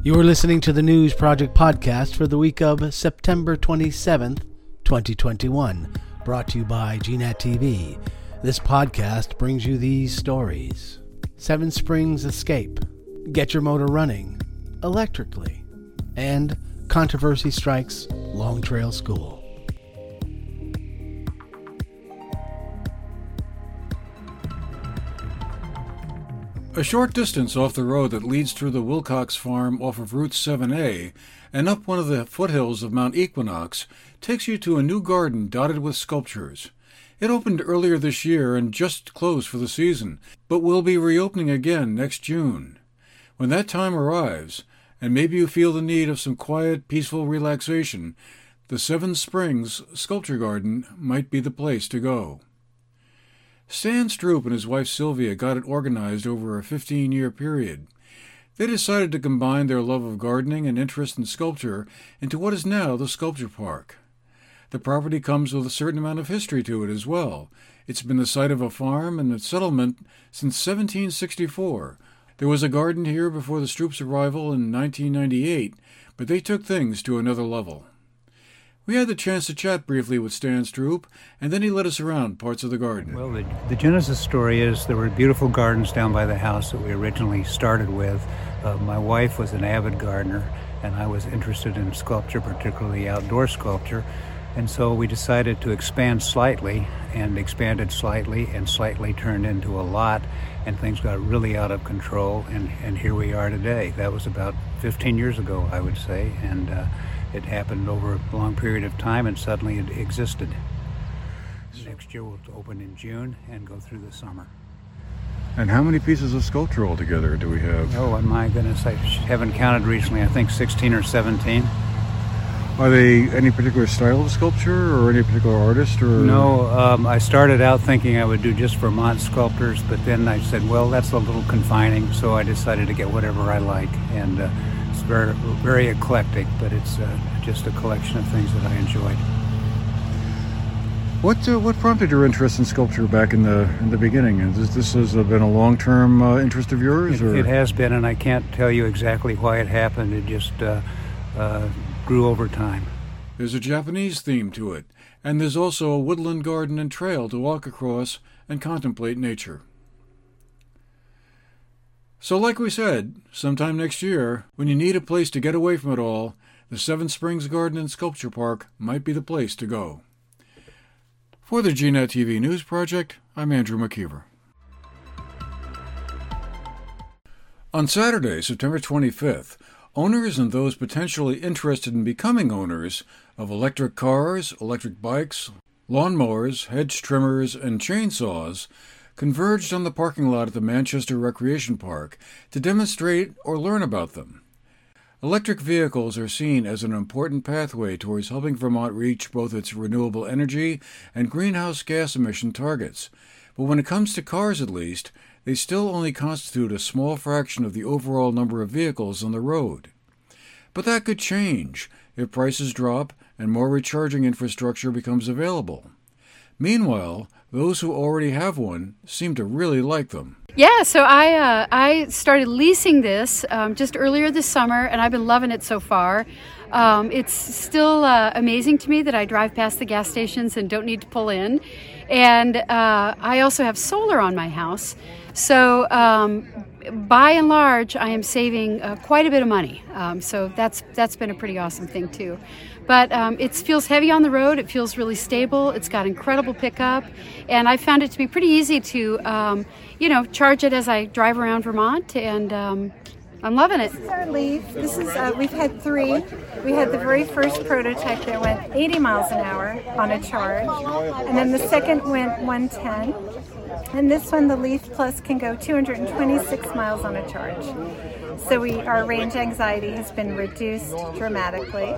You are listening to the News Project podcast for the week of September 27th, 2021, brought to you by GNAT TV. This podcast brings you these stories. Seven Springs Escape, Get Your Motor Running Electrically, and Controversy Strikes Long Trail School. A short distance off the road that leads through the Wilcox Farm off of Route 7A and up one of the foothills of Mount Equinox takes you to a new garden dotted with sculptures. It opened earlier this year and just closed for the season, but will be reopening again next June. When that time arrives, and maybe you feel the need of some quiet, peaceful relaxation, the Seven Springs Sculpture Garden might be the place to go. Stan Stroop and his wife Sylvia got it organized over a 15-year period. They decided to combine their love of gardening and interest in sculpture into what is now the Sculpture Park. The property comes with a certain amount of history to it as well. It's been the site of a farm and a settlement since 1764. There was a garden here before the Stroops' arrival in 1998, but they took things to another level. We had the chance to chat briefly with Stan Stroop, and then he led us around parts of the garden. Well, the genesis story is there were beautiful gardens down by the house that we originally started with. My wife was an avid gardener, and I was interested in sculpture, particularly outdoor sculpture. And so we decided to expand slightly, and expanded slightly, and slightly turned into a lot, and things got really out of control, and here we are today. That was about 15 years ago, I would say, and it happened over a long period of time, and suddenly it existed. Next year we'll open in June and go through the summer. And how many pieces of sculpture altogether do we have? Oh, my goodness, I haven't counted recently. I think 16 or 17. Are they any particular style of sculpture or any particular artist? Or No, I started out thinking I would do just Vermont sculptors, but then I said, well, that's a little confining, so I decided to get whatever I like, and it's very, very eclectic, but it's just a collection of things that I enjoyed. What prompted your interest in sculpture back in the beginning? This has been a long-term interest of yours? It has been, and I can't tell you exactly why it happened. It just grew over time. There's a Japanese theme to it, and there's also a woodland garden and trail to walk across and contemplate nature. So like we said, sometime next year, when you need a place to get away from it all, the Seven Springs Garden and Sculpture Park might be the place to go. For the GNAT TV News Project, I'm Andrew McKeever. On Saturday, September 25th, owners and those potentially interested in becoming owners of electric cars, electric bikes, lawnmowers, hedge trimmers, and chainsaws converged on the parking lot at the Manchester Recreation Park to demonstrate or learn about them. Electric vehicles are seen as an important pathway towards helping Vermont reach both its renewable energy and greenhouse gas emission targets. But when it comes to cars at least, they still only constitute a small fraction of the overall number of vehicles on the road. But that could change if prices drop and more recharging infrastructure becomes available. Meanwhile, those who already have one seem to really like them. Yeah, so I started leasing this just earlier this summer, and I've been loving it so far. It's still amazing to me that I drive past the gas stations and don't need to pull in. And I also have solar on my house. So by and large, I am saving quite a bit of money. So that's been a pretty awesome thing too. But it feels heavy on the road. It feels really stable. It's got incredible pickup. And I found it to be pretty easy to, charge it as I drive around Vermont. And I'm loving it. This is our Leaf. We've had 3. We had the very first prototype that went 80 miles an hour on a charge. And then the second went 110. And this one, the Leaf Plus, can go 226 miles on a charge. So our range anxiety has been reduced dramatically.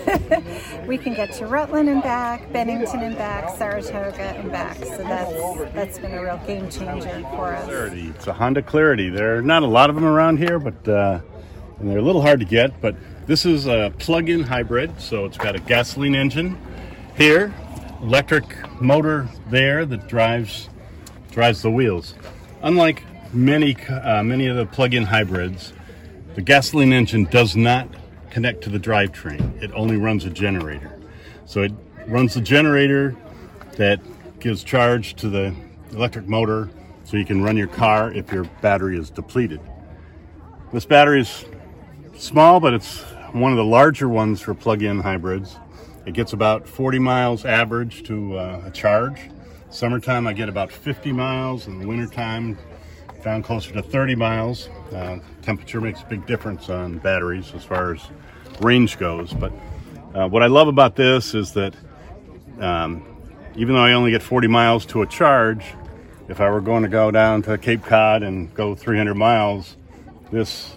We can get to Rutland and back, Bennington and back, Saratoga and back. So that's been a real game changer for us. Clarity. It's a Honda Clarity. There are not a lot of them around here, but and they're a little hard to get. But this is a plug-in hybrid, so it's got a gasoline engine here, electric motor there that drives the wheels. Unlike many of the plug-in hybrids, The gasoline engine does not connect to the drivetrain. It only runs a generator. So it runs the generator that gives charge to the electric motor so you can run your car if your battery is depleted. This battery is small, but it's one of the larger ones for plug-in hybrids. It gets about 40 miles average to a charge. Summertime I get about 50 miles, and wintertime down closer to 30 miles. Temperature makes a big difference on batteries as far as range goes. But what I love about this is that even though I only get 40 miles to a charge, if I were going to go down to Cape Cod and go 300 miles, this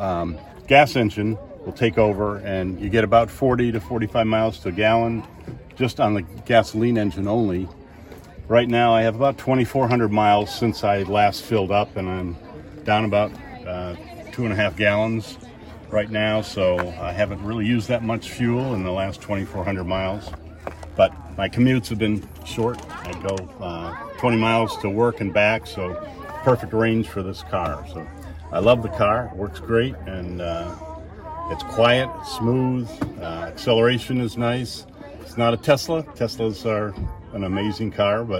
gas engine will take over and you get about 40 to 45 miles to a gallon just on the gasoline engine only. Right now I have about 2,400 miles since I last filled up, and I'm down about 2.5 gallons right now, so I haven't really used that much fuel in the last 2,400 miles. But my commutes have been short. I go 20 miles to work and back, so perfect range for this car. So I love the car. It works great, and it's quiet, it's smooth, acceleration is nice. It's not a Tesla. Teslas are an amazing car, but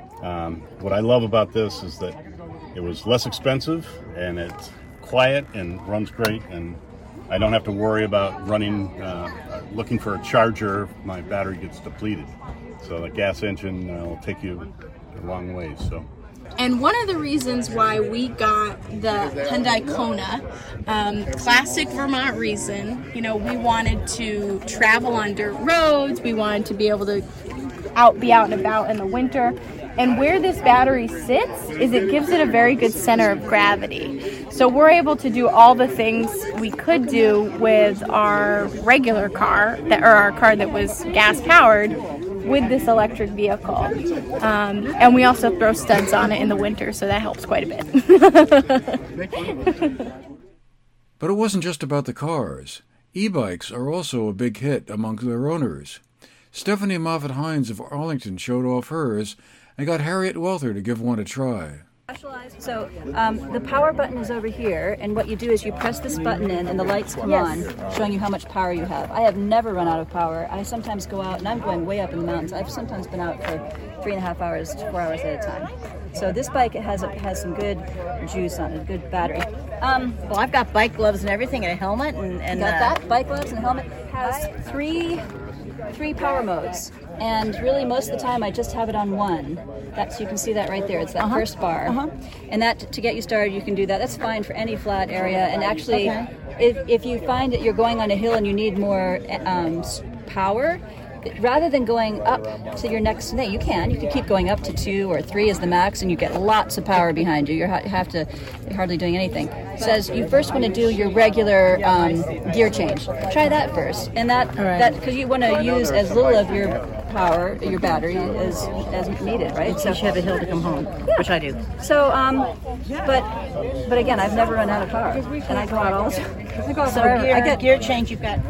what I love about this is that it was less expensive, and it's quiet and runs great, and I don't have to worry about looking for a charger if my battery gets depleted. So the gas engine will take you a long way. And one of the reasons why we got the Hyundai Kona, classic Vermont reason, we wanted to travel on dirt roads, we wanted to be able to be out and about in the winter. And where this battery sits is it gives it a very good center of gravity. So we're able to do all the things we could do with our regular car, or our car that was gas powered, with this electric vehicle. And we also throw studs on it in the winter, so that helps quite a bit. But it wasn't just about the cars. E-bikes are also a big hit among their owners. Stephanie Moffat-Hines of Arlington showed off hers and got Harriet Welther to give one a try. So the power button is over here, and what you do is you press this button in and the lights come on, showing you how much power you have. I have never run out of power. I sometimes go out, and I'm going way up in the mountains. I've sometimes been out for 3.5 hours to 4 hours at a time. So this bike has some good juice on it, good battery. Well, I've got bike gloves and everything, and a helmet, and got that bike gloves and a helmet. Has three power modes, and really most of the time I just have it on one. So you can see that right there. It's that first bar, and that to get you started you can do that. That's fine for any flat area. And actually, if you find that you're going on a hill and you need more power, rather than going up to your next thing, you can keep going up to 2 or 3 is the max, and you get lots of power behind you. You're hardly doing anything. It says you first want to do your regular gear change. Try that first, and that because you want to use as little of your power, your battery, as needed, right? So you have a hill to come home, which I do. So, but again, I've never run out of power, and I go out all the time. So I get gear change. You've got.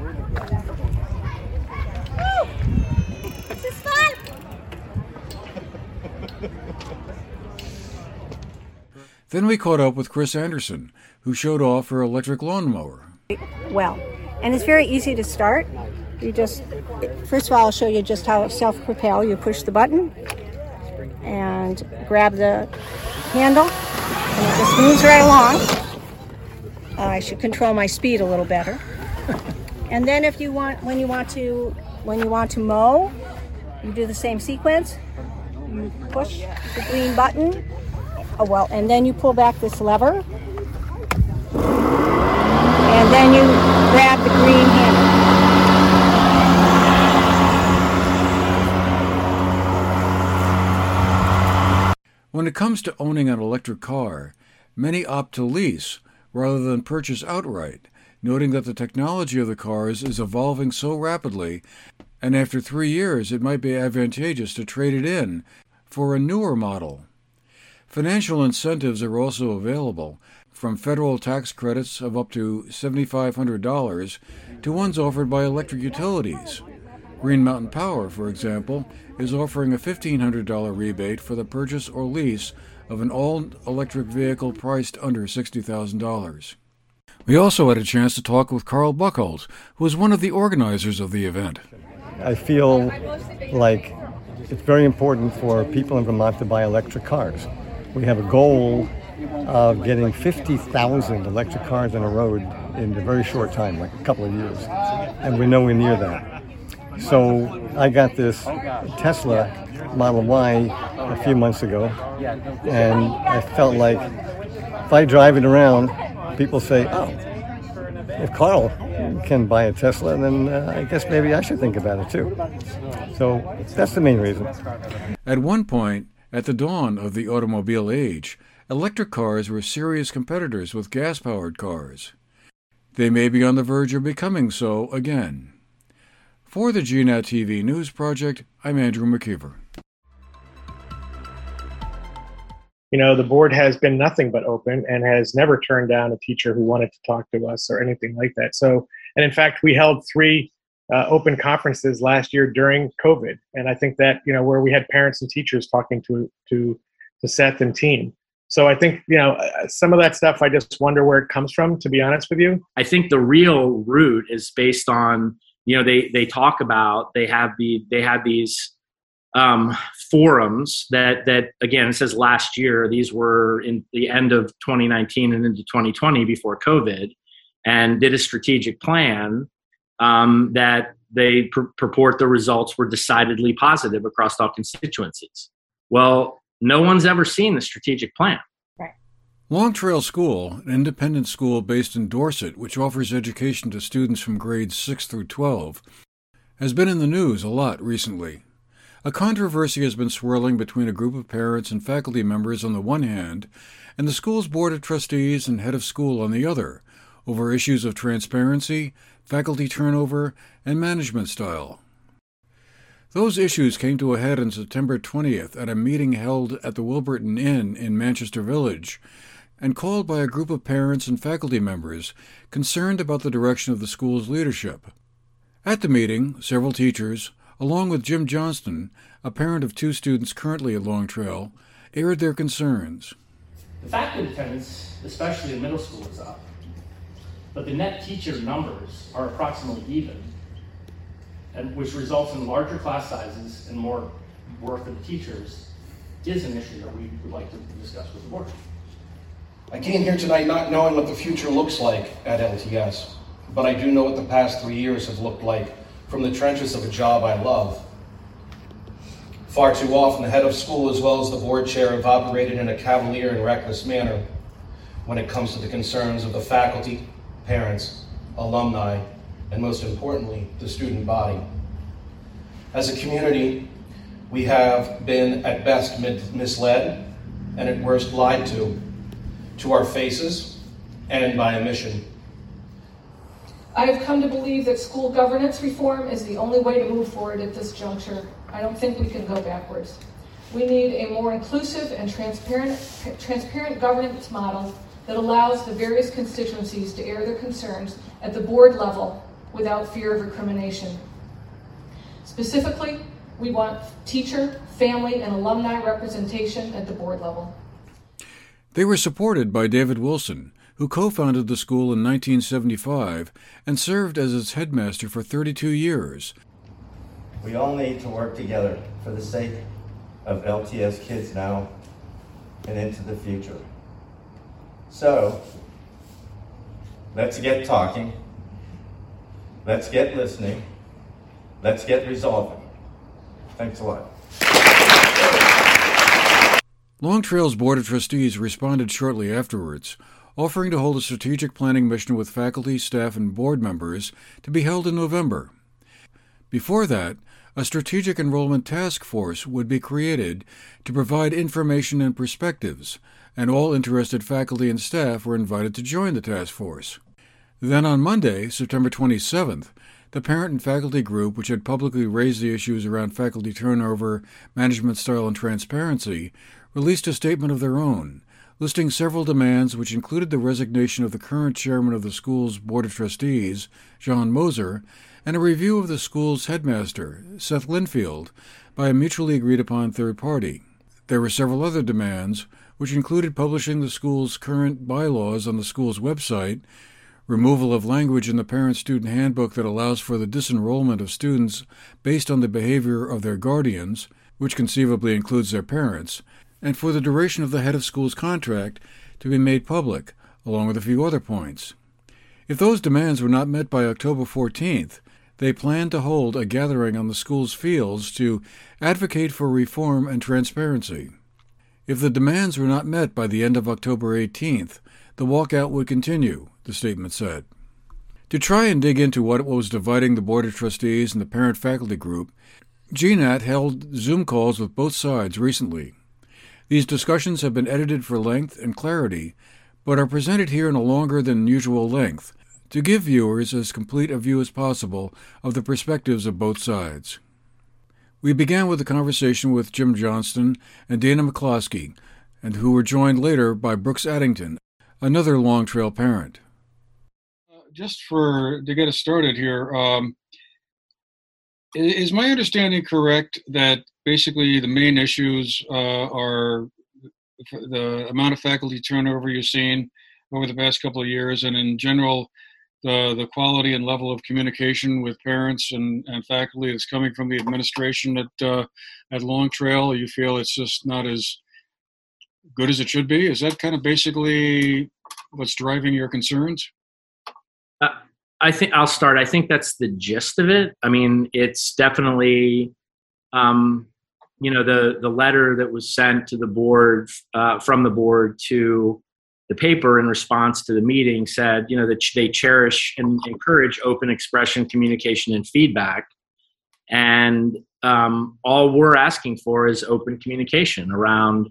Then we caught up with Chris Anderson, who showed off her electric lawnmower. Well, and it's very easy to start. You just, first of all, I'll show you just how self-propel. You push the button and grab the handle, and it just moves right along. I should control my speed a little better. And then if you want, when you want to mow, you do the same sequence. You push the green button. And then you pull back this lever, and then you grab the green handle. When it comes to owning an electric car, many opt to lease rather than purchase outright, noting that the technology of the cars is evolving so rapidly, and after 3 years it might be advantageous to trade it in for a newer model. Financial incentives are also available, from federal tax credits of up to $7,500 to ones offered by electric utilities. Green Mountain Power, for example, is offering a $1,500 rebate for the purchase or lease of an all-electric vehicle priced under $60,000. We also had a chance to talk with Carl Buchholz, who was one of the organizers of the event. I feel like it's very important for people in Vermont to buy electric cars. We have a goal of getting 50,000 electric cars on the road in a very short time, like a couple of years, and we're nowhere near that. So I got this Tesla Model Y a few months ago, and I felt like if I drive it around, people say, oh, if Carl can buy a Tesla, then I guess maybe I should think about it too. So that's the main reason. At one point, at the dawn of the automobile age, electric cars were serious competitors with gas-powered cars. They may be on the verge of becoming so again. For the GNAT TV News Project, I'm Andrew McKeever. You know, the board has been nothing but open and has never turned down a teacher who wanted to talk to us or anything like that. So, and in fact, we held 3 open conferences last year during COVID. And I think that, you know, where we had parents and teachers talking to Seth and team. So I think, you know, some of that stuff, I just wonder where it comes from, to be honest with you. I think the real root is based on, you know, they talk about, they have these forums that again, it says last year, these were in the end of 2019 and into 2020 before COVID, and did a strategic plan that they purport the results were decidedly positive across all constituencies. Well, no one's ever seen the strategic plan. Long Trail School, an independent school based in Dorset, which offers education to students from grades 6 through 12, has been in the news a lot recently. A controversy has been swirling between a group of parents and faculty members on the one hand, and the school's board of trustees and head of school on the other, over issues of transparency, faculty turnover, and management style. Those issues came to a head on September 20th at a meeting held at the Wilburton Inn in Manchester Village, and called by a group of parents and faculty members concerned about the direction of the school's leadership. At the meeting, several teachers, along with Jim Johnston, a parent of 2 students currently at Long Trail, aired their concerns. The faculty attendance, especially in middle school, is up, but the net teacher numbers are approximately even, and which results in larger class sizes and more work for the teachers, is an issue that we would like to discuss with the board. I came here tonight not knowing what the future looks like at LTS, but I do know what the past 3 years have looked like from the trenches of a job I love. Far too often, the head of school as well as the board chair have operated in a cavalier and reckless manner when it comes to the concerns of the faculty, parents, alumni, and most importantly, the student body. As a community, we have been at best misled and at worst lied to our faces and by omission. I have come to believe that school governance reform is the only way to move forward at this juncture. I don't think we can go backwards. We need a more inclusive and transparent governance model that allows the various constituencies to air their concerns at the board level without fear of recrimination. Specifically, we want teacher, family, and alumni representation at the board level. They were supported by David Wilson, who co-founded the school in 1975 and served as its headmaster for 32 years. We all need to work together for the sake of LTS kids now and into the future. So, let's get talking, let's get listening, let's get resolving. Thanks a lot. Long Trail's Board of Trustees responded shortly afterwards, offering to hold a strategic planning mission with faculty, staff, and board members to be held in November. Before that, a strategic enrollment task force would be created to provide information and perspectives, and all interested faculty and staff were invited to join the task force. Then on Monday, September 27th, the parent and faculty group, which had publicly raised the issues around faculty turnover, management style, and transparency, released a statement of their own, listing several demands which included the resignation of the current chairman of the school's Board of Trustees, John Moser, and a review of the school's headmaster, Seth Linfield, by a mutually agreed-upon third party. There were several other demands, which included publishing the school's current bylaws on the school's website, removal of language in the parent-student handbook that allows for the disenrollment of students based on the behavior of their guardians, which conceivably includes their parents, and for the duration of the head of school's contract to be made public, along with a few other points. If those demands were not met by October 14th, they planned to hold a gathering on the school's fields to advocate for reform and transparency. If the demands were not met by the end of October 18th, the walkout would continue, the statement said. To try and dig into what was dividing the Board of Trustees and the parent-faculty group, GNAT held Zoom calls with both sides recently. These discussions have been edited for length and clarity, but are presented here in a longer than usual length, to give viewers as complete a view as possible of the perspectives of both sides. We began with a conversation with Jim Johnston and Dana McCloskey, and who were joined later by Brooks Addington, another Long Trail parent. Just to get us started here, is my understanding correct that basically the main issues are the amount of faculty turnover you've seen over the past couple of years, and in general, the quality and level of communication with parents and faculty that's coming from the administration at Long Trail? You feel it's just not as good as it should be? Is that kind of basically what's driving your concerns? I think I'll start. I think that's the gist of it. I mean, it's definitely, the letter that was sent to the board, from the board to the paper in response to the meeting said, that they cherish and encourage open expression, communication, and feedback. And all we're asking for is open communication around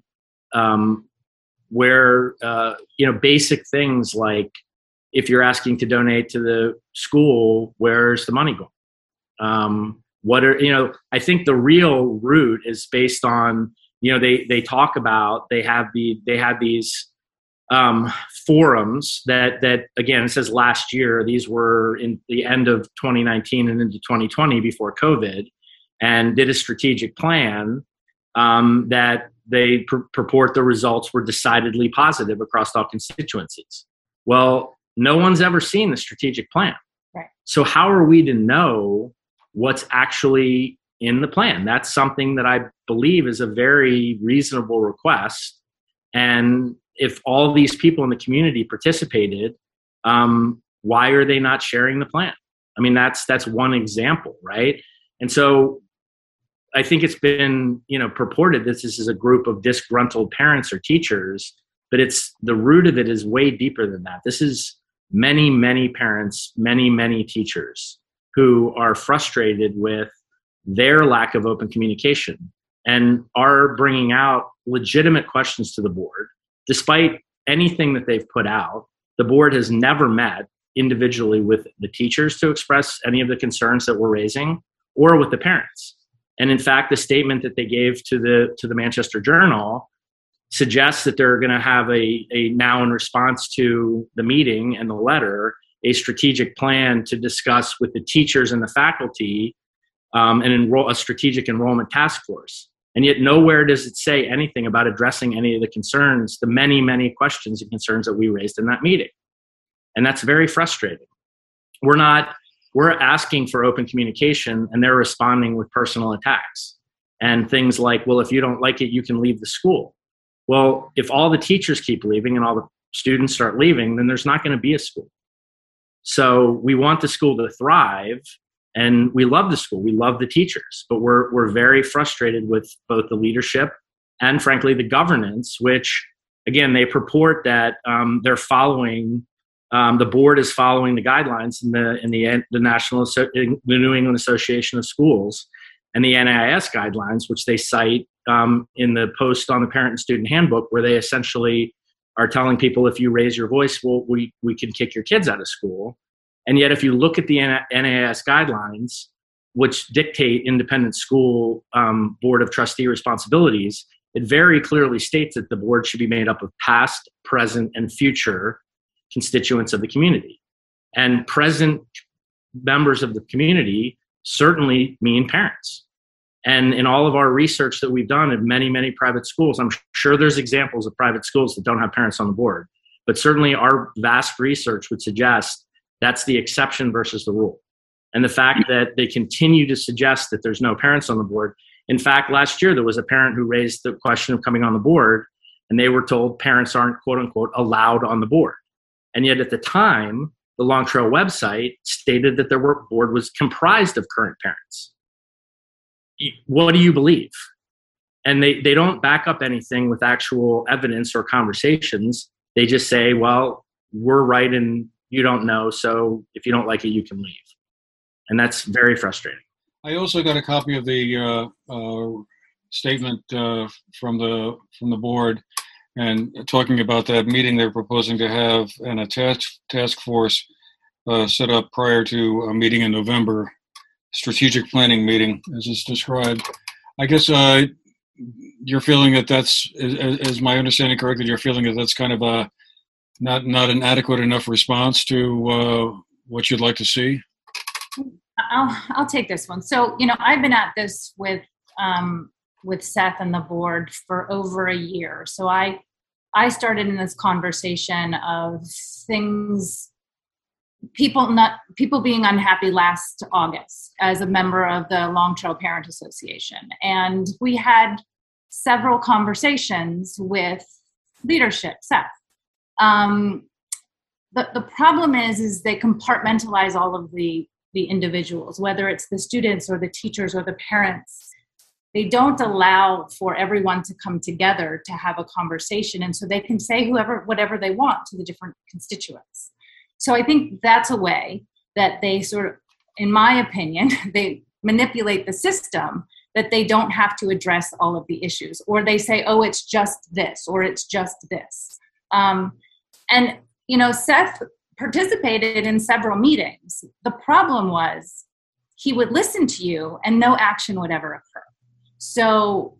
where, basic things like if you're asking to donate to the school, where's the money going? I think the real root is based on, they talk about, they have these forums that again, it says last year, these were in the end of 2019 and into 2020 before COVID, and did a strategic plan that they purport the results were decidedly positive across all constituencies. Well, no one's ever seen the strategic plan. Right. So how are we to know what's actually in the plan? That's something that I believe is a very reasonable request. And if all these people in the community participated, why are they not sharing the plan? I mean, that's one example, right? And so I think it's been, purported that this is a group of disgruntled parents or teachers, but the root of it is way deeper than that. This is many, many parents, many, many teachers who are frustrated with their lack of open communication and are bringing out legitimate questions to the board. Despite anything that they've put out, the board has never met individually with the teachers to express any of the concerns that we're raising, or with the parents. And in fact, the statement that they gave to the Manchester Journal suggests that they're going to have a now, in response to the meeting and the letter, a strategic plan to discuss with the teachers and the faculty, and enroll a strategic enrollment task force. And yet nowhere does it say anything about addressing any of the concerns, the many, many questions and concerns that we raised in that meeting. And that's very frustrating. We're asking for open communication, and they're responding with personal attacks and things like, well, if you don't like it, you can leave the school. Well, if all the teachers keep leaving and all the students start leaving, then there's not going to be a school. So we want the school to thrive. And we love the school, we love the teachers, but we're very frustrated with both the leadership and, frankly, the governance, which, again, they purport that they're following, the board is following the guidelines in the New England Association of Schools and the NAIS guidelines, which they cite in the post on the Parent and Student Handbook, where they essentially are telling people, if you raise your voice, well, we can kick your kids out of school. And yet, if you look at the NAIS guidelines, which dictate independent school board of trustee responsibilities, it very clearly states that the board should be made up of past, present, and future constituents of the community. And present members of the community certainly mean parents. And in all of our research that we've done in many, many private schools, I'm sure there's examples of private schools that don't have parents on the board. But certainly our vast research would suggest that's the exception versus the rule. And the fact that they continue to suggest that there's no parents on the board. In fact, last year there was a parent who raised the question of coming on the board, and they were told parents aren't, quote unquote, allowed on the board. And yet at the time, the Long Trail website stated that their board was comprised of current parents. What do you believe? And they don't back up anything with actual evidence or conversations. They just say, well, we're right and you don't know, so if you don't like it, you can leave. And that's very frustrating. I also got a copy of the statement from the board, and talking about that meeting they're proposing to have, and a task force set up prior to a meeting in November, strategic planning meeting, as it's described. I guess you're feeling that that's, is my understanding correct, that you're feeling that that's kind of a not an adequate enough response to what you'd like to see? I'll take this one. So, I've been at this with Seth and the board for over a year. So I started in this conversation of things, people being unhappy last August as a member of the Long Trail Parent Association. And we had several conversations with leadership, Seth. The problem is they compartmentalize all of the individuals, whether it's the students or the teachers or the parents. They don't allow for everyone to come together to have a conversation, and so they can say whatever they want to the different constituents. So I think that's a way that they sort of, in my opinion, they manipulate the system, that they don't have to address all of the issues, or they say, oh, it's just this, or it's just this. And Seth participated in several meetings. The problem was he would listen to you and no action would ever occur. So,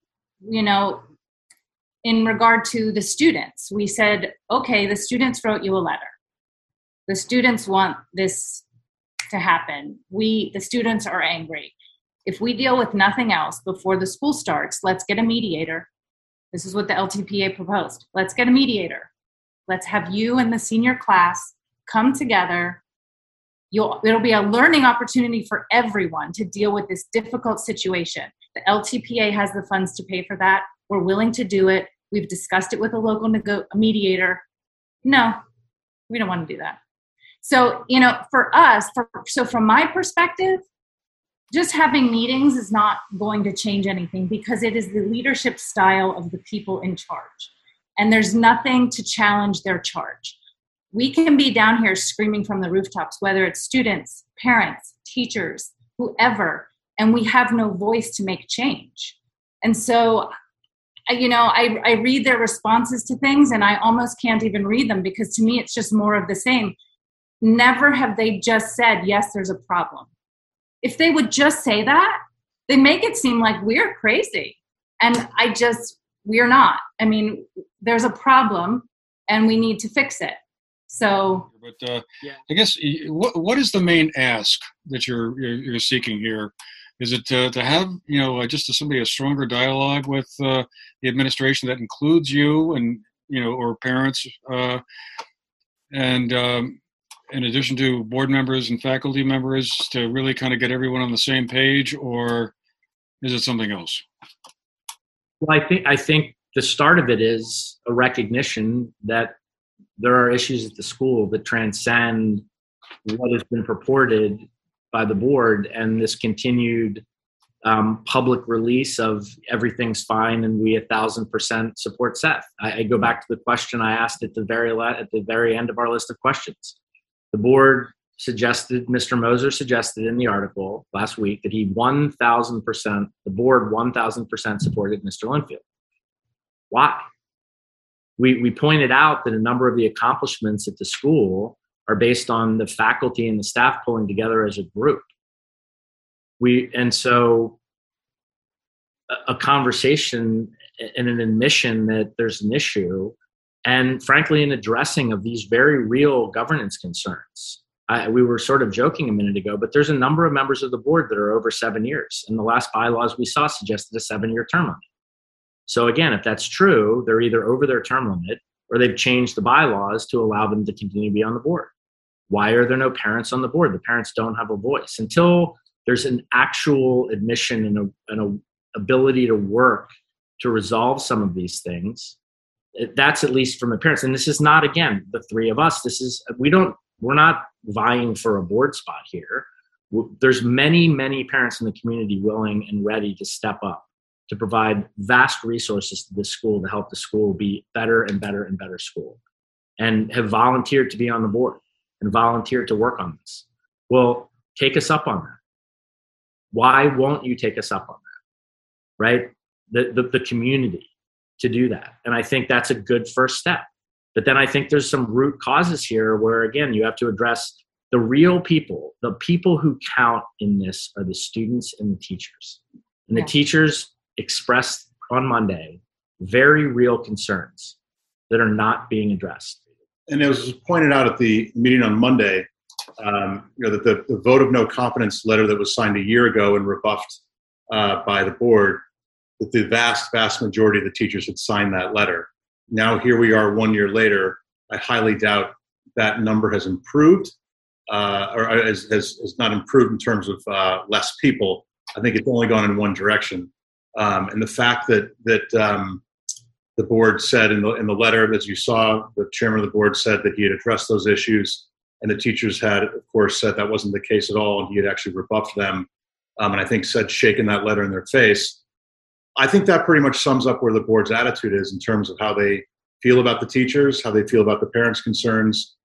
in regard to the students, we said, okay, the students wrote you a letter. The students want this to happen. The students are angry. If we deal with nothing else before the school starts, let's get a mediator. This is what the LTPA proposed. Let's get a mediator. Let's have you and the senior class come together. It'll be a learning opportunity for everyone to deal with this difficult situation. The LTPA has the funds to pay for that. We're willing to do it. We've discussed it with a local mediator. No, we don't want to do that. So, for us, from my perspective, just having meetings is not going to change anything, because it is the leadership style of the people in charge. And there's nothing to challenge their charge. We can be down here screaming from the rooftops, whether it's students, parents, teachers, whoever, and we have no voice to make change. And so, I read their responses to things and I almost can't even read them, because to me, it's just more of the same. Never have they just said, yes, there's a problem. If they would just say that, they make it seem like we're crazy. And we're not. I mean, there's a problem and we need to fix it. So, but I guess what is the main ask that you're seeking here? Is it to have just a stronger dialogue with the administration that includes you and or parents, and in addition to board members and faculty members, to really kind of get everyone on the same page, or is it something else? Well, I think the start of it is a recognition that there are issues at the school that transcend what has been purported by the board, and this continued public release of everything's fine and we 1,000% support Seth. I go back to the question I asked at the very end of our list of questions. The board suggested, Mr. Moser suggested in the article last week, that he 1,000%, the board 1,000% supported Mr. Linfield. Why? We pointed out that a number of the accomplishments at the school are based on the faculty and the staff pulling together as a group. And so a conversation and an admission that there's an issue, and frankly, an addressing of these very real governance concerns. We were sort of joking a minute ago, but there's a number of members of the board that are over 7 years. And the last bylaws we saw suggested a 7-year term limit. So again, if that's true, they're either over their term limit or they've changed the bylaws to allow them to continue to be on the board. Why are there no parents on the board? The parents don't have a voice. Until there's an actual admission and an ability to work to resolve some of these things, that's at least from the parents. And this is not, again, the three of us. We're not vying for a board spot here. There's many, many parents in the community willing and ready to step up to provide vast resources to the school to help the school be better and better and better school, and have volunteered to be on the board and volunteered to work on this. Well, take us up on that. Why won't you take us up on that, right? The community to do that. And I think that's a good first step. But then I think there's some root causes here where, again, you have to address the real people. The people who count in this are the students and the teachers. And the teachers expressed on Monday very real concerns that are not being addressed. And it was pointed out at the meeting on Monday, that the vote of no confidence letter that was signed a year ago and rebuffed by the board, that the vast, vast majority of the teachers had signed that letter. Now here we are 1 year later. I highly doubt that number has improved, or has not improved in terms of less people. I think it's only gone in one direction. And the fact that the board said in the letter, as you saw, the chairman of the board said that he had addressed those issues, and the teachers had, of course, said that wasn't the case at all, and he had actually rebuffed them, and I think said shaking that letter in their face. I think that pretty much sums up where the board's attitude is in terms of how they feel about the teachers, how they feel about the parents' concerns,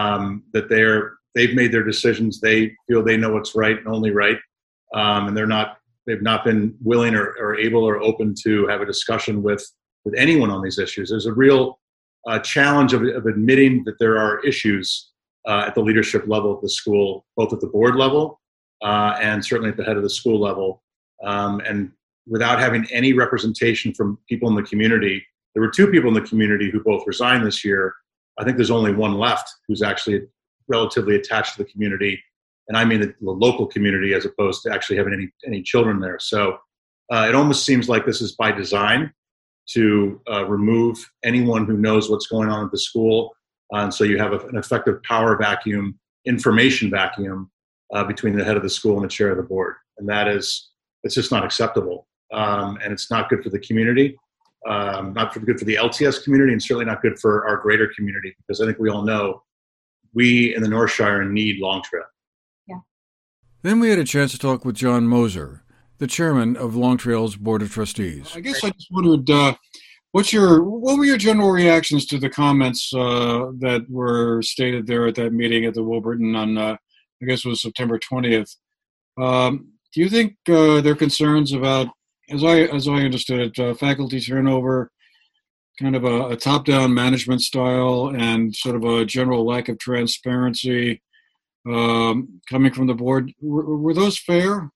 that they've made their decisions. They feel they know what's right and only right, and they've not been willing or able or open to have a discussion with anyone on these issues. There's a real challenge of admitting that there are issues at the leadership level of the school, both at the board level and certainly at the head of the school level. And without having any representation from people in the community, there were two people in the community who both resigned this year. I think there's only one left who's actually relatively attached to the community. And I mean the local community as opposed to actually having any children there. So it almost seems like this is by design to remove anyone who knows what's going on at the school. And so you have an effective power vacuum, information vacuum between the head of the school and the chair of the board. And it's just not acceptable. And it's not good for the community, not good for the LTS community, and certainly not good for our greater community, because I think we all know we in the North Shire need Long Trail. Yeah. Then we had a chance to talk with John Moser, the chairman of Long Trail's Board of Trustees. I guess I just wondered, what were your general reactions to the comments that were stated there at that meeting at the Wilburton on, I guess it was September 20th? Do you think there are concerns about, as I understood it, faculty turnover, kind of a top-down management style, and sort of a general lack of transparency coming from the board? Were those fair?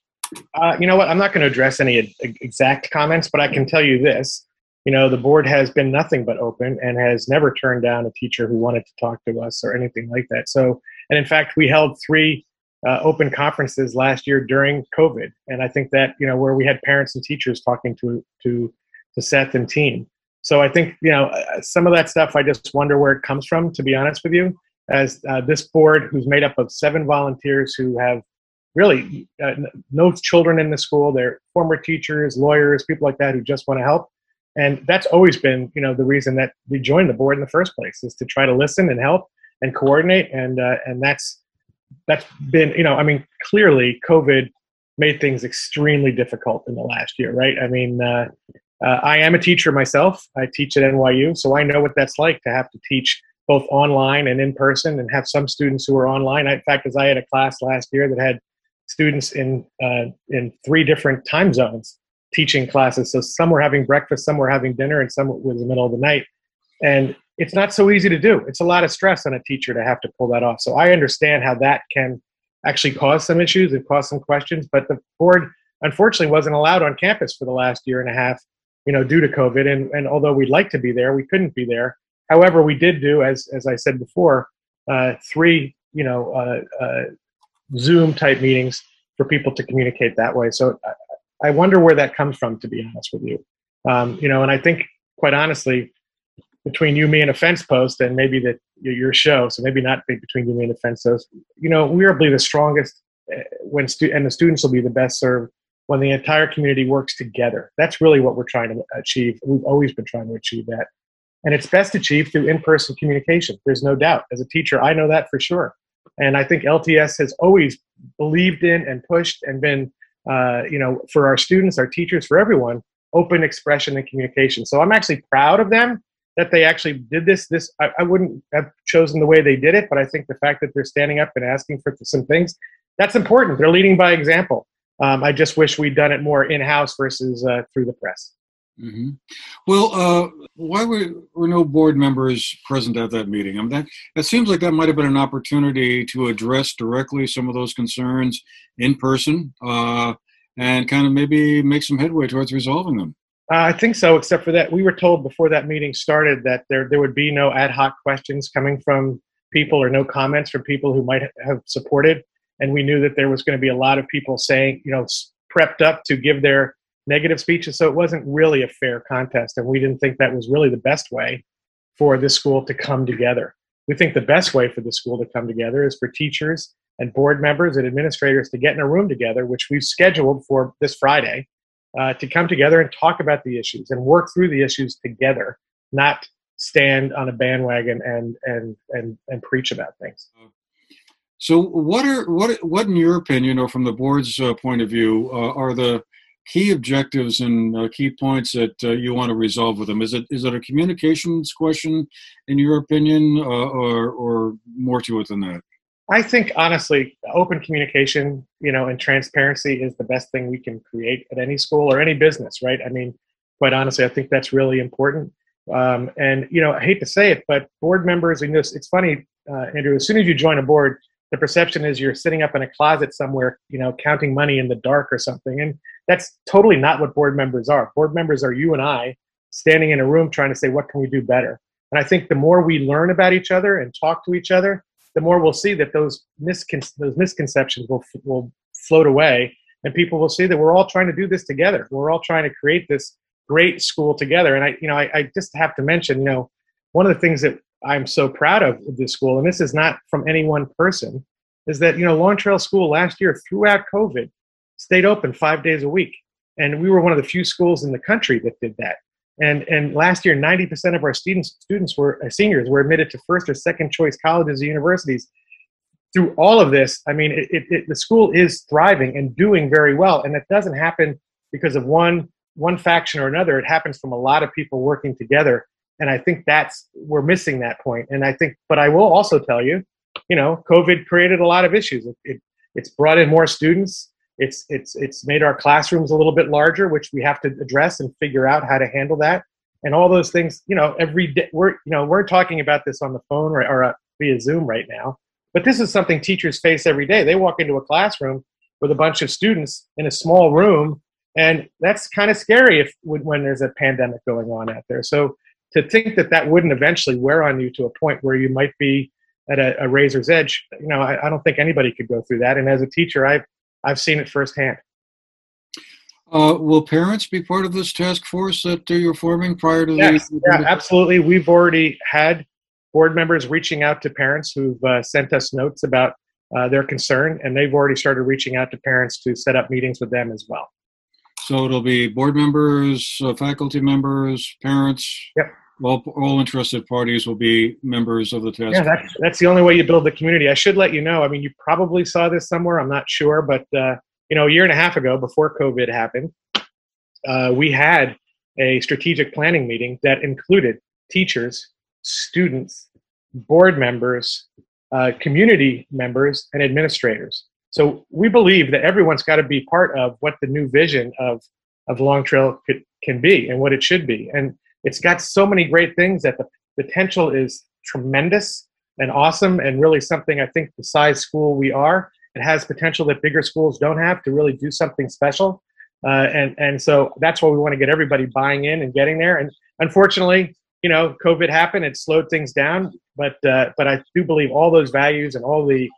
You know what? I'm not going to address any exact comments, but I can tell you this. The board has been nothing but open and has never turned down a teacher who wanted to talk to us or anything like that. So, and in fact, we held 3 open conferences last year during COVID. And I think that, where we had parents and teachers talking to Seth and team. So I think, some of that stuff, I just wonder where it comes from, to be honest with you, as this board, who's made up of 7 volunteers who have really no children in the school. They're former teachers, lawyers, people like that who just want to help. And that's always been, the reason that we joined the board in the first place, is to try to listen and help and coordinate. And that's been, clearly COVID made things extremely difficult in the last year, right? I am a teacher myself. I teach at NYU, so I know what that's like to have to teach both online and in person, and have some students who are online. In fact, as I had a class last year that had students in 3 different time zones teaching classes. So some were having breakfast, some were having dinner, and some was in the middle of the night. And it's not so easy to do. It's a lot of stress on a teacher to have to pull that off. So I understand how that can actually cause some issues and cause some questions. But the board, unfortunately, wasn't allowed on campus for the last year and a half, due to COVID. And although we'd like to be there, we couldn't be there. However, we did do, as I said before, 3 Zoom type meetings for people to communicate that way. So I wonder where that comes from, to be honest with you. And I think, quite honestly, between you, me, and a fence post, and maybe your show. So maybe not between you, me, and a fence post. We will be the strongest and the students will be the best served when the entire community works together. That's really what we're trying to achieve. We've always been trying to achieve that. And it's best achieved through in-person communication. There's no doubt. As a teacher, I know that for sure. And I think LTS has always believed in and pushed and been, for our students, our teachers, for everyone, open expression and communication. So I'm actually proud of them that they actually did this. I wouldn't have chosen the way they did it, but I think the fact that they're standing up and asking for some things, that's important. They're leading by example. I just wish we'd done it more in-house versus through the press. Mm-hmm. Well, why were no board members present at that meeting? I mean, that seems like that might have been an opportunity to address directly some of those concerns in person and kind of maybe make some headway towards resolving them. I think so, except for that we were told before that meeting started that there would be no ad hoc questions coming from people or no comments from people who might have supported. And we knew that there was going to be a lot of people saying, prepped up to give their negative speeches. So it wasn't really a fair contest. And we didn't think that was really the best way for this school to come together. We think the best way for the school to come together is for teachers and board members and administrators to get in a room together, which we've scheduled for this Friday, to come together and talk about the issues and work through the issues together, not stand on a bandwagon and preach about things. So what in your opinion, or from the board's point of view, are the key objectives and key points that you want to resolve with them? Is it a communications question, in your opinion, or more to it than that? I think, honestly, open communication, and transparency is the best thing we can create at any school or any business, right? I mean, quite honestly, I think that's really important. And, I hate to say it, but board members, it's funny, Andrew, as soon as you join a board, the perception is you're sitting up in a closet somewhere, counting money in the dark or something. And that's totally not what board members are. Board members are you and I standing in a room trying to say, what can we do better? And I think the more we learn about each other and talk to each other, the more we'll see that those misconceptions will float away, and people will see that we're all trying to do this together. We're all trying to create this great school together. And I just have to mention, one of the things that I'm so proud of this school, and this is not from any one person, is that, Long Trail School last year throughout COVID stayed open 5 days a week. And we were one of the few schools in the country that did that. And last year, 90% of our students were seniors were admitted to first or second choice colleges and universities. Through all of this, I mean, the school is thriving and doing very well. And it doesn't happen because of one faction or another. It happens from a lot of people working together. And I think we're missing that point. And but I will also tell you, COVID created a lot of issues. It's brought in more students. It's made our classrooms a little bit larger, which we have to address and figure out how to handle that. And all those things, every day we're talking about this on the phone or via Zoom right now, but this is something teachers face every day. They walk into a classroom with a bunch of students in a small room, and that's kind of scary when there's a pandemic going on out there. So to think that wouldn't eventually wear on you to a point where you might be at a razor's edge, I don't think anybody could go through that. And as a teacher, I've seen it firsthand. Will parents be part of this task force that you're forming prior to Yes, yeah, absolutely. We've already had board members reaching out to parents who've sent us notes about their concern, and they've already started reaching out to parents to set up meetings with them as well. So it'll be board members, faculty members, parents. Yep. All interested parties will be members of the task force. Yeah, that's the only way you build the community. I should let you know. I mean, you probably saw this somewhere. I'm not sure, but a year and a half ago, before COVID happened, we had a strategic planning meeting that included teachers, students, board members, community members, and administrators. So we believe that everyone's got to be part of what the new vision of Long Trail can be and what it should be. And it's got so many great things that the potential is tremendous and awesome, and really something, I think, the size school we are, it has potential that bigger schools don't have to really do something special. And so that's why we want to get everybody buying in and getting there. And unfortunately, COVID happened, it slowed things down, but I do believe all those values and all the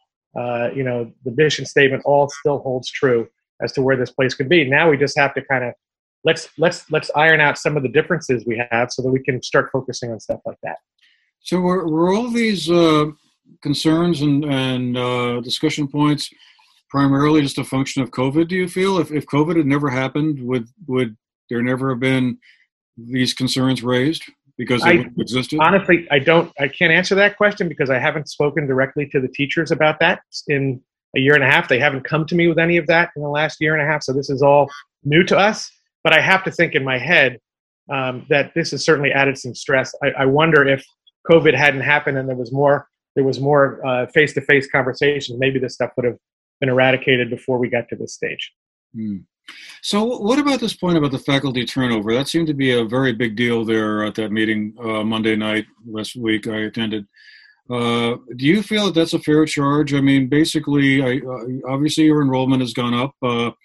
mission statement all still holds true as to where this place could be. Now we just have to kind of let's iron out some of the differences we have so that we can start focusing on stuff like that. So were all these concerns and discussion points primarily just a function of COVID, do you feel? If COVID had never happened, would there never have been these concerns raised because they wouldn't have existed? Honestly, I can't answer that question because I haven't spoken directly to the teachers about that in a year and a half. They haven't come to me with any of that in the last year and a half, so this is all new to us. But I have to think in my head that this has certainly added some stress. I wonder if COVID hadn't happened and there was more face-to-face conversations, maybe this stuff would have been eradicated before we got to this stage. So what about this point about the faculty turnover? That seemed to be a very big deal there at that meeting Monday night last week I attended. Do you feel that that's a fair charge? I mean, basically, obviously your enrollment has gone up,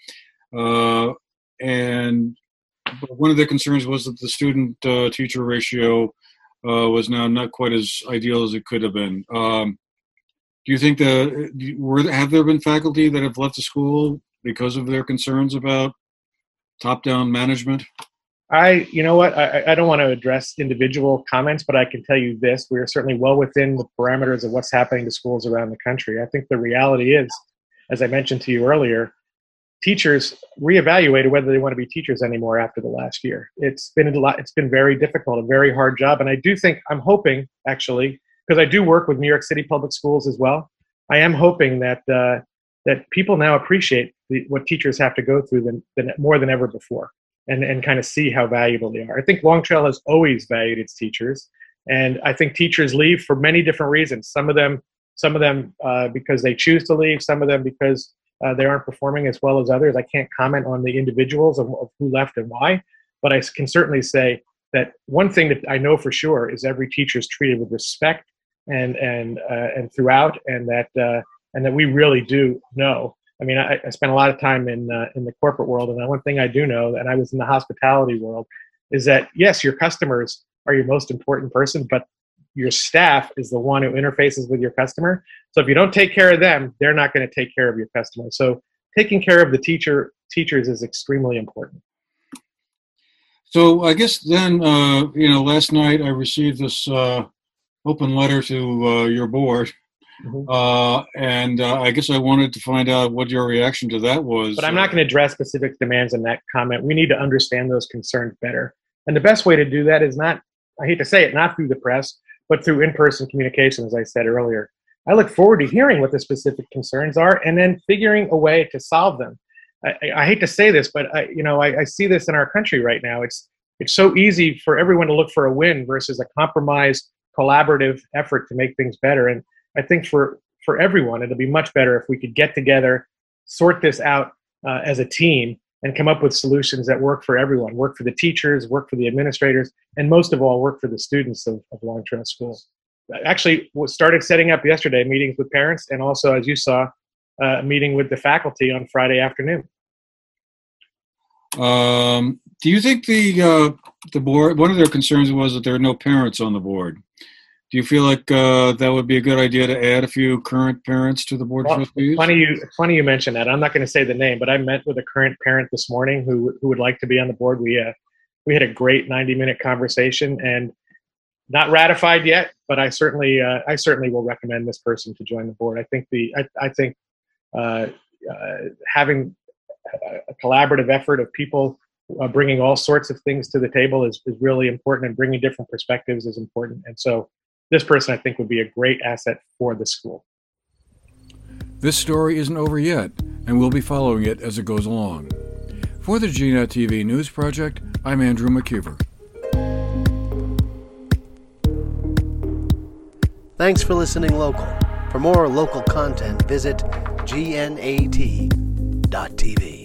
and one of the concerns was that the student-teacher ratio was now not quite as ideal as it could have been. Do you think have there been faculty that have left the school because of their concerns about top-down management? You know what? I don't want to address individual comments, but I can tell you this. We are certainly well within the parameters of what's happening to schools around the country. I think the reality is, as I mentioned to you earlier, teachers reevaluated whether they want to be teachers anymore after the last year. It's been very difficult, a very hard job. And I do think, I'm hoping, actually, because I do work with New York City Public Schools as well, I am hoping that people now appreciate what teachers have to go through more than ever before, and kind of see how valuable they are. I think Long Trail has always valued its teachers, and I think teachers leave for many different reasons. Some of them because they choose to leave, some of them because they aren't performing as well as others. I can't comment on the individuals of who left and why, but I can certainly say that one thing that I know for sure is every teacher is treated with respect and throughout, and that we really do know. I mean, I spent a lot of time in the corporate world, and one thing I do know, and I was in the hospitality world, is that yes, your customers are your most important person, but your staff is the one who interfaces with your customer. So if you don't take care of them, they're not going to take care of your customer. So taking care of the teachers is extremely important. So I guess then, last night I received this open letter to your board. And I guess I wanted to find out what your reaction to that was. But I'm not going to address specific demands in that comment. We need to understand those concerns better. And the best way to do that is not, I hate to say it, not through the press, but through in-person communication, as I said earlier. I look forward to hearing what the specific concerns are and then figuring a way to solve them. I hate to say this, but I see this in our country right now. It's so easy for everyone to look for a win versus a compromised, collaborative effort to make things better. And I think for everyone, it'll be much better if we could get together, sort this out as a team, and come up with solutions that work for everyone, work for the teachers, work for the administrators, and most of all, work for the students of Long Trail School. Actually, we started setting up yesterday meetings with parents, and also, as you saw, a meeting with the faculty on Friday afternoon. Do you think the board, one of their concerns was that there are no parents on the board? Do you feel like that would be a good idea to add a few current parents to the board of trustees? Funny you mention that. I'm not going to say the name, but I met with a current parent this morning who would like to be on the board. We had a great 90-minute conversation, and not ratified yet, but I certainly will recommend this person to join the board. I think having a collaborative effort of people bringing all sorts of things to the table is really important, and bringing different perspectives is important. And so this person, I think, would be a great asset for the school. This story isn't over yet, and we'll be following it as it goes along. For the GNet TV News Project, I'm Andrew McKeever. Thanks for listening local. For more local content, visit gnat.tv.